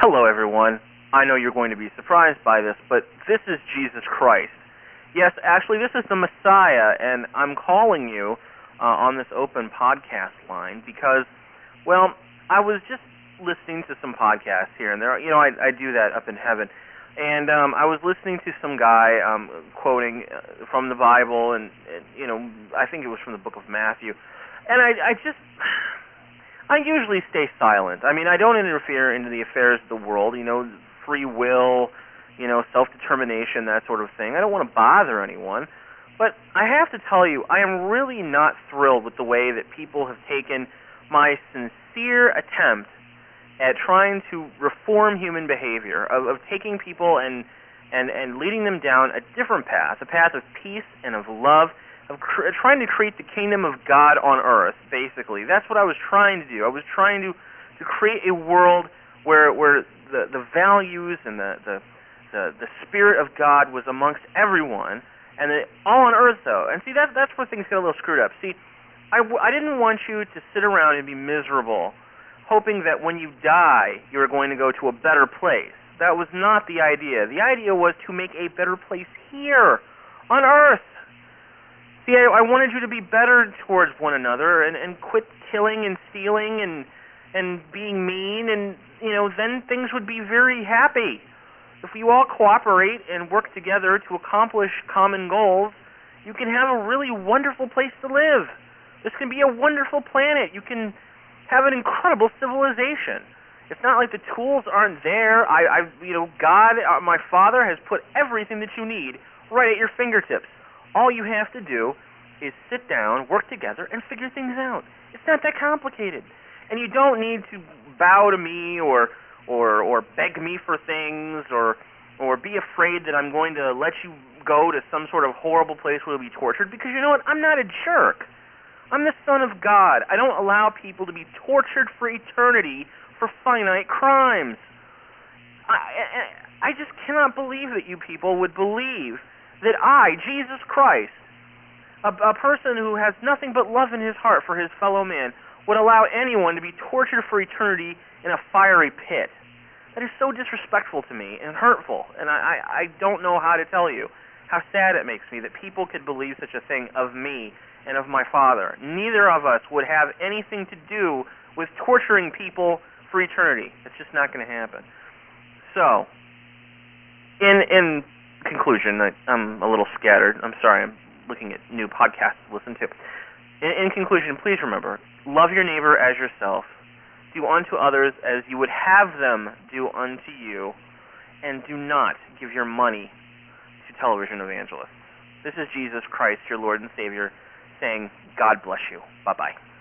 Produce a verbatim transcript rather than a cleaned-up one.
Hello, everyone. I know you're going to be surprised by this, but this is Jesus Christ. Yes, actually, this is the Messiah, and I'm calling you uh, on this open podcast line because, well, I was just listening to some podcasts here and there. You know, I, I do that up in heaven. And um, I was listening to some guy um, quoting uh, from the Bible, and, and, you know, I think it was from the book of Matthew. And I, I just... I usually stay silent. I mean, I don't interfere into the affairs of the world, you know, free will, you know, self-determination, that sort of thing. I don't want to bother anyone. But I have to tell you, I am really not thrilled with the way that people have taken my sincere attempt at trying to reform human behavior, of, of taking people and, and, and leading them down a different path, a path of peace and of love, of cr- trying to create the kingdom of God on earth, basically. That's what I was trying to do. I was trying to, to create a world where where the, the values and the, the, the, the spirit of God was amongst everyone, and the, all on earth, though. And see, that, that's where things get a little screwed up. See, I, w- I didn't want you to sit around and be miserable, hoping that when you die, you were going to go to a better place. That was not the idea. The idea was to make a better place here, on earth. See, I, I wanted you to be better towards one another and, and quit killing and stealing and and being mean, and, you know, then things would be very happy. If you all cooperate and work together to accomplish common goals, you can have a really wonderful place to live. This can be a wonderful planet. You can have an incredible civilization. It's not like the tools aren't there. I, I you know, God, uh, my Father, has put everything that you need right at your fingertips. All you have to do is sit down, work together, and figure things out. It's not that complicated. And you don't need to bow to me or or or beg me for things or or be afraid that I'm going to let you go to some sort of horrible place where you'll be tortured, because you know what? I'm not a jerk. I'm the Son of God. I don't allow people to be tortured for eternity for finite crimes. I, I just cannot believe that you people would believe that I, Jesus Christ, a, a person who has nothing but love in his heart for his fellow man, would allow anyone to be tortured for eternity in a fiery pit. That is so disrespectful to me and hurtful, and I, I, I don't know how to tell you how sad it makes me that people could believe such a thing of me and of my Father. Neither of us would have anything to do with torturing people for eternity. It's just not going to happen. So, in in conclusion, I, I'm a little scattered. I'm sorry, I'm looking at new podcasts to listen to. In, in conclusion, please remember, love your neighbor as yourself. Do unto others as you would have them do unto you. And do not give your money to television evangelists. This is Jesus Christ, your Lord and Savior, saying, God bless you. Bye-bye.